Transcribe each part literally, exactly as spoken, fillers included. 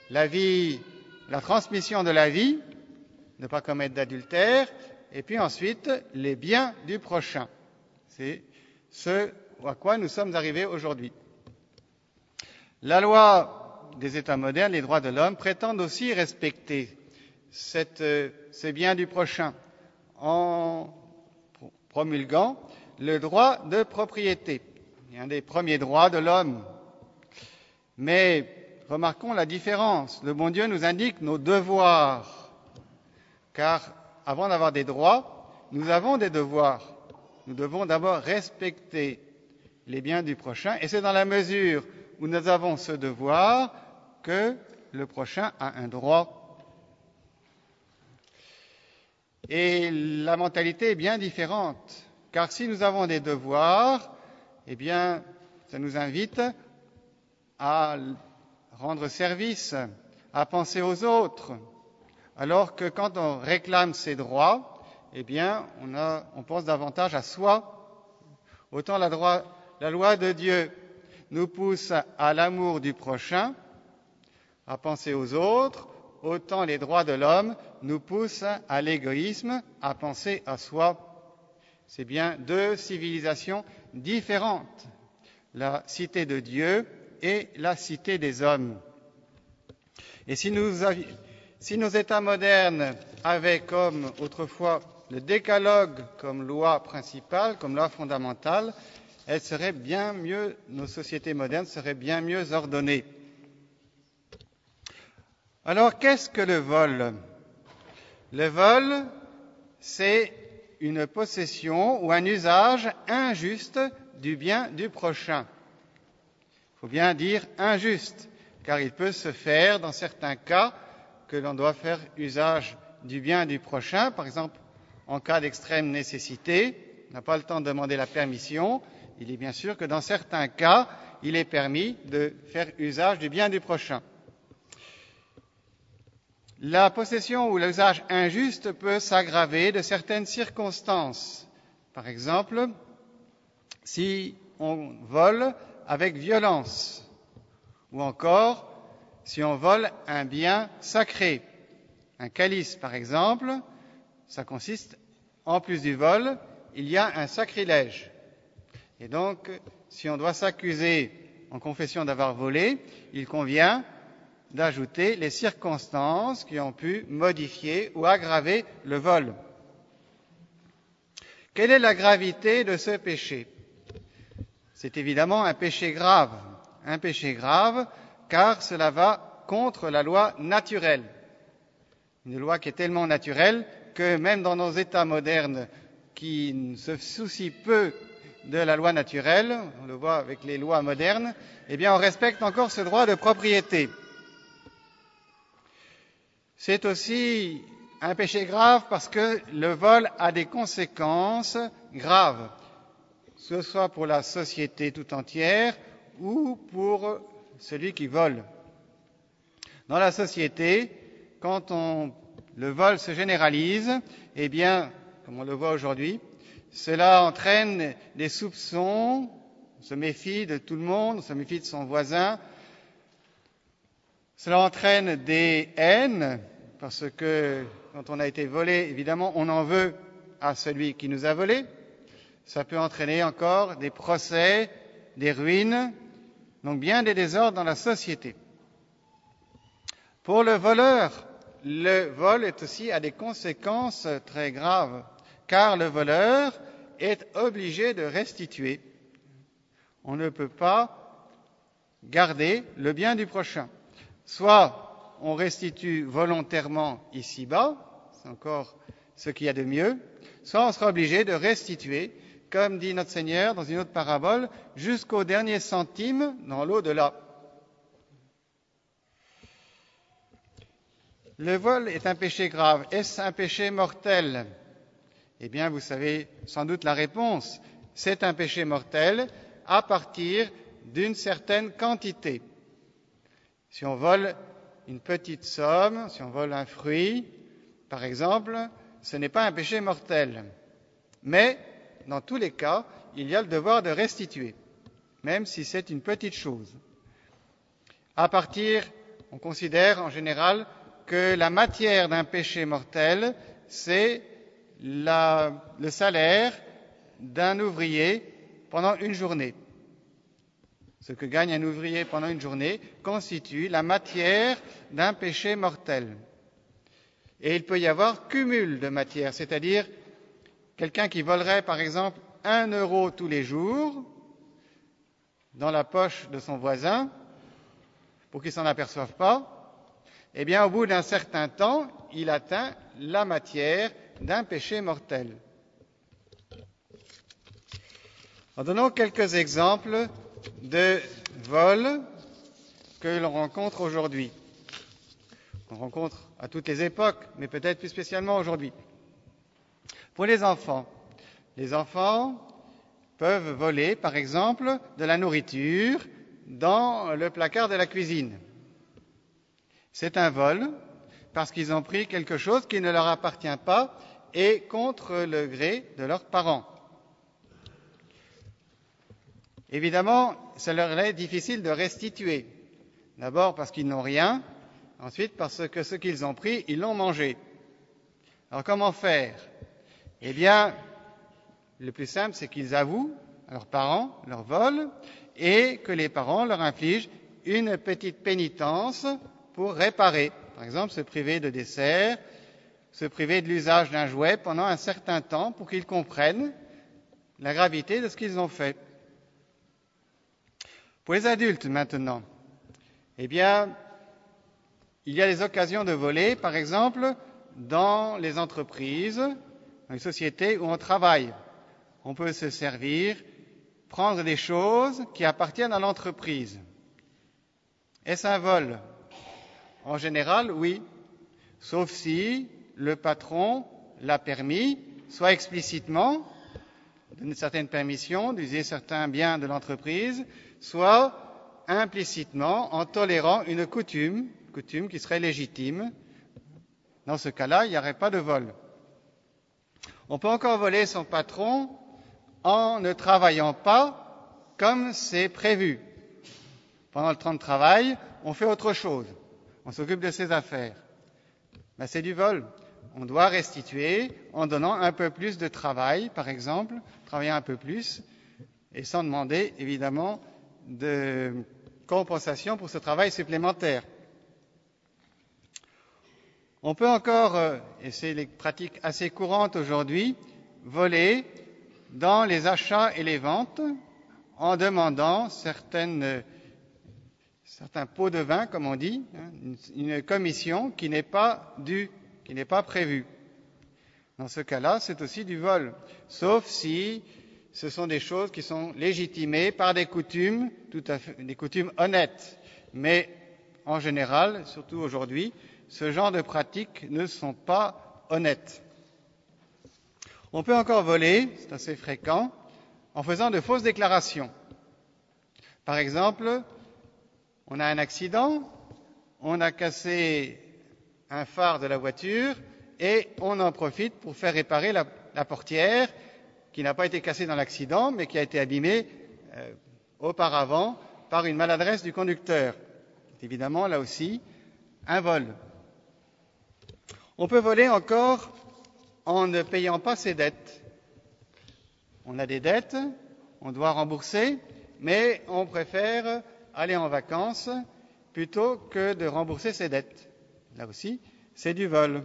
la vie, la transmission de la vie, ne pas commettre d'adultère, et puis ensuite les biens du prochain. C'est ce à quoi nous sommes arrivés aujourd'hui. La loi des États modernes, les droits de l'homme, prétendent aussi respecter cette, ces biens du prochain en promulguant le droit de propriété, un des premiers droits de l'homme. Mais remarquons la différence. Le bon Dieu nous indique nos devoirs, car avant d'avoir des droits, nous avons des devoirs. Nous devons d'abord respecter les biens du prochain, et c'est dans la mesure où nous avons ce devoir que le prochain a un droit. Et la mentalité est bien différente, car si nous avons des devoirs, eh bien, ça nous invite à rendre service, à penser aux autres, alors que quand on réclame ses droits, eh bien, on, a, on pense davantage à soi. Autant la, droit, la loi de Dieu nous pousse à l'amour du prochain, à penser aux autres, autant les droits de l'homme nous poussent à l'égoïsme, à penser à soi. C'est bien deux civilisations différentes, la cité de Dieu et la cité des hommes. Et si, nous avions, si nos États modernes avaient comme autrefois le décalogue comme loi principale, comme loi fondamentale, elles seraient bien mieux, nos sociétés modernes seraient bien mieux ordonnées. Alors, qu'est-ce que le vol? Le vol, c'est une possession ou un usage injuste du bien du prochain. Il faut bien dire injuste, car il peut se faire dans certains cas que l'on doit faire usage du bien du prochain, par exemple en cas d'extrême nécessité, on n'a pas le temps de demander la permission, il est bien sûr que dans certains cas, il est permis de faire usage du bien du prochain. La possession ou l'usage injuste peut s'aggraver de certaines circonstances. Par exemple, si on vole avec violence, ou encore si on vole un bien sacré. Un calice, par exemple, ça consiste, en plus du vol, il y a un sacrilège. Et donc, si on doit s'accuser en confession d'avoir volé, il convient d'ajouter les circonstances qui ont pu modifier ou aggraver le vol. Quelle est la gravité de ce péché? C'est évidemment un péché grave, un péché grave, car cela va contre la loi naturelle. Une loi qui est tellement naturelle que même dans nos États modernes qui se soucient peu de la loi naturelle, on le voit avec les lois modernes, eh bien on respecte encore ce droit de propriété. C'est aussi un péché grave parce que le vol a des conséquences graves, que ce soit pour la société tout entière ou pour celui qui vole. Dans la société, quand on, le vol se généralise, eh bien, comme on le voit aujourd'hui, cela entraîne des soupçons, on se méfie de tout le monde, on se méfie de son voisin. Cela entraîne des haines, parce que quand on a été volé, évidemment, on en veut à celui qui nous a volé. Ça peut entraîner encore des procès, des ruines, donc bien des désordres dans la société. Pour le voleur, le vol est aussi à des conséquences très graves, car le voleur est obligé de restituer. On ne peut pas garder le bien du prochain. Soit on restitue volontairement ici-bas, c'est encore ce qu'il y a de mieux, soit on sera obligé de restituer, comme dit notre Seigneur dans une autre parabole, jusqu'au dernier centime dans l'au-delà. Le vol est un péché grave. Est-ce un péché mortel? Eh bien, vous savez sans doute la réponse. C'est un péché mortel à partir d'une certaine quantité. Si on vole une petite somme, si on vole un fruit, par exemple, ce n'est pas un péché mortel. Mais, dans tous les cas, il y a le devoir de restituer, même si c'est une petite chose. À partir on considère en général que la matière d'un péché mortel, c'est la, le salaire d'un ouvrier pendant une journée. Ce que gagne un ouvrier pendant une journée constitue la matière d'un péché mortel. Et il peut y avoir cumul de matière, c'est-à-dire quelqu'un qui volerait par exemple un euro tous les jours dans la poche de son voisin pour qu'il ne s'en aperçoive pas, eh bien au bout d'un certain temps, il atteint la matière d'un péché mortel. En donnant quelques exemples de vols que l'on rencontre aujourd'hui. On rencontre à toutes les époques, mais peut-être plus spécialement aujourd'hui. Pour les enfants, les enfants peuvent voler, par exemple, de la nourriture dans le placard de la cuisine. C'est un vol parce qu'ils ont pris quelque chose qui ne leur appartient pas et contre le gré de leurs parents. Évidemment, ça leur est difficile de restituer. D'abord parce qu'ils n'ont rien, ensuite parce que ce qu'ils ont pris, ils l'ont mangé. Alors comment faire? Eh bien, le plus simple, c'est qu'ils avouent à leurs parents leur vol et que les parents leur infligent une petite pénitence pour réparer. Par exemple, se priver de dessert, se priver de l'usage d'un jouet pendant un certain temps pour qu'ils comprennent la gravité de ce qu'ils ont fait. Pour les adultes maintenant, eh bien, il y a des occasions de voler, par exemple, dans les entreprises, dans les sociétés où on travaille. On peut se servir, prendre des choses qui appartiennent à l'entreprise. Est-ce un vol? En général, oui, sauf si le patron l'a permis, soit explicitement, donne certaines permissions d'user certains biens de l'entreprise, soit implicitement en tolérant une coutume, coutume qui serait légitime. Dans ce cas-là, il n'y aurait pas de vol. On peut encore voler son patron en ne travaillant pas comme c'est prévu. Pendant le temps de travail, on fait autre chose. On s'occupe de ses affaires. Ben, c'est du vol. On doit restituer en donnant un peu plus de travail, par exemple, travailler un peu plus, et sans demander, évidemment, de compensation pour ce travail supplémentaire. On peut encore, et c'est les pratiques assez courantes aujourd'hui, voler dans les achats et les ventes en demandant certaines, certains pots de vin, comme on dit, une, une commission qui n'est pas due, qui n'est pas prévue. Dans ce cas-là, c'est aussi du vol, sauf si ce sont des choses qui sont légitimées par des coutumes, tout à fait, des coutumes honnêtes. Mais en général, surtout aujourd'hui, ce genre de pratiques ne sont pas honnêtes. On peut encore voler, c'est assez fréquent, en faisant de fausses déclarations. Par exemple, on a un accident, on a cassé un phare de la voiture et on en profite pour faire réparer la, la portière qui n'a pas été cassée dans l'accident, mais qui a été abîmée euh, auparavant par une maladresse du conducteur. C'est évidemment, là aussi, un vol. On peut voler encore en ne payant pas ses dettes. On a des dettes, on doit rembourser, mais on préfère aller en vacances plutôt que de rembourser ses dettes. Là aussi, c'est du vol.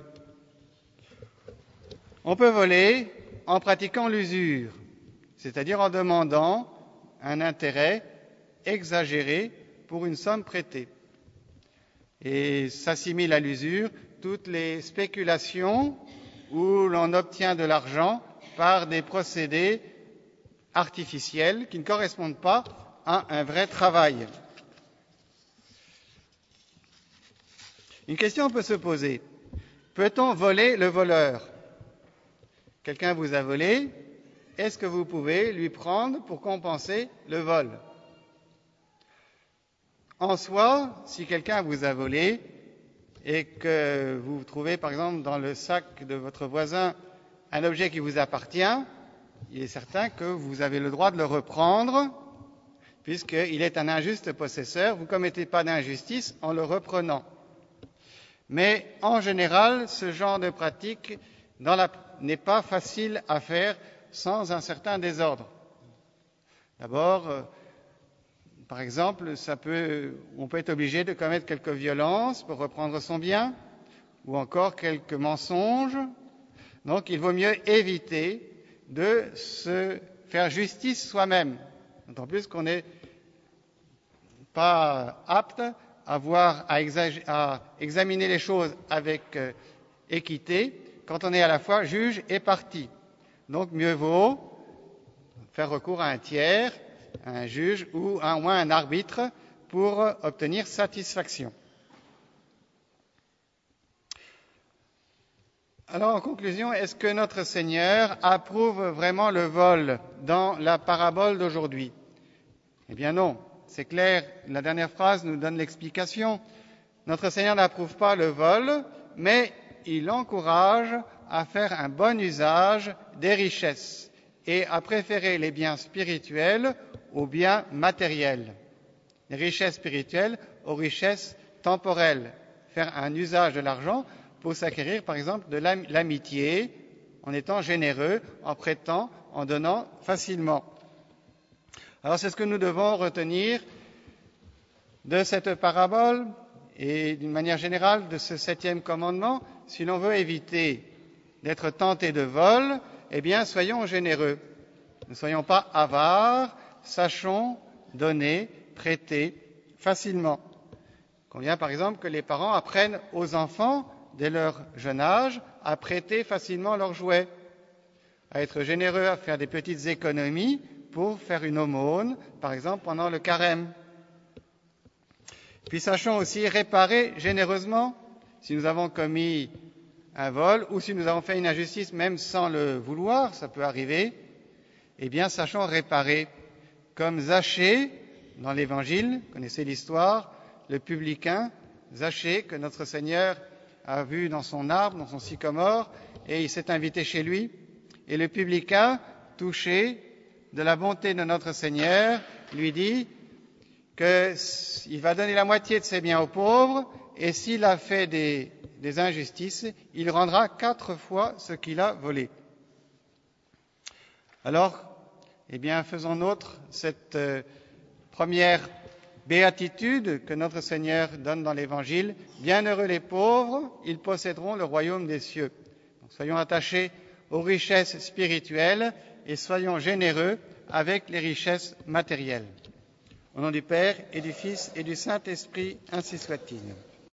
On peut voler en pratiquant l'usure, c'est-à-dire en demandant un intérêt exagéré pour une somme prêtée. Et s'assimile à l'usure toutes les spéculations où l'on obtient de l'argent par des procédés artificiels qui ne correspondent pas à un vrai travail. Une question peut se poser. Peut-on voler le voleur? Quelqu'un vous a volé, est-ce que vous pouvez lui prendre pour compenser le vol? En soi, si quelqu'un vous a volé et que vous trouvez par exemple dans le sac de votre voisin un objet qui vous appartient, il est certain que vous avez le droit de le reprendre puisqu'il est un injuste possesseur. Vous ne commettez pas d'injustice en le reprenant. Mais en général, ce genre de pratique dans la, n'est pas facile à faire sans un certain désordre. D'abord, euh, par exemple, ça peut, on peut être obligé de commettre quelques violences pour reprendre son bien, ou encore quelques mensonges. Donc, il vaut mieux éviter de se faire justice soi-même, d'autant plus qu'on n'est pas apte à, voir, à, exag- à examiner les choses avec euh, équité quand on est à la fois juge et partie. Donc, mieux vaut faire recours à un tiers, un juge ou à au moins un arbitre pour obtenir satisfaction. Alors, en conclusion, est-ce que notre Seigneur approuve vraiment le vol dans la parabole d'aujourd'hui? Eh bien non, c'est clair, la dernière phrase nous donne l'explication. Notre Seigneur n'approuve pas le vol, mais il encourage à faire un bon usage des richesses et à préférer les biens spirituels aux biens matériels, les richesses spirituelles aux richesses temporelles, faire un usage de l'argent pour s'acquérir, par exemple, de l'amitié, en étant généreux, en prêtant, en donnant facilement. Alors, c'est ce que nous devons retenir de cette parabole et, d'une manière générale, de ce septième commandement. Si l'on veut éviter d'être tenté de vol, eh bien, soyons généreux. Ne soyons pas avares, sachons donner, prêter facilement. Il convient, par exemple, que les parents apprennent aux enfants dès leur jeune âge, à prêter facilement leurs jouets, à être généreux, à faire des petites économies pour faire une aumône, par exemple pendant le carême. Puis sachons aussi réparer généreusement si nous avons commis un vol ou si nous avons fait une injustice même sans le vouloir, ça peut arriver, eh bien sachons réparer. Comme Zachée dans l'Évangile, vous connaissez l'histoire, le publicain, Zachée, que notre Seigneur a vu dans son arbre, dans son sycomore, et il s'est invité chez lui. Et le publicain, touché de la bonté de notre Seigneur, lui dit qu'il va donner la moitié de ses biens aux pauvres, et s'il a fait des, des injustices, il rendra quatre fois ce qu'il a volé. Alors, eh bien, faisons nôtre cette euh, première béatitude que notre Seigneur donne dans l'Évangile. Bienheureux les pauvres, ils posséderont le royaume des cieux. Donc, soyons attachés aux richesses spirituelles et soyons généreux avec les richesses matérielles. Au nom du Père et du Fils et du Saint-Esprit, ainsi soit-il.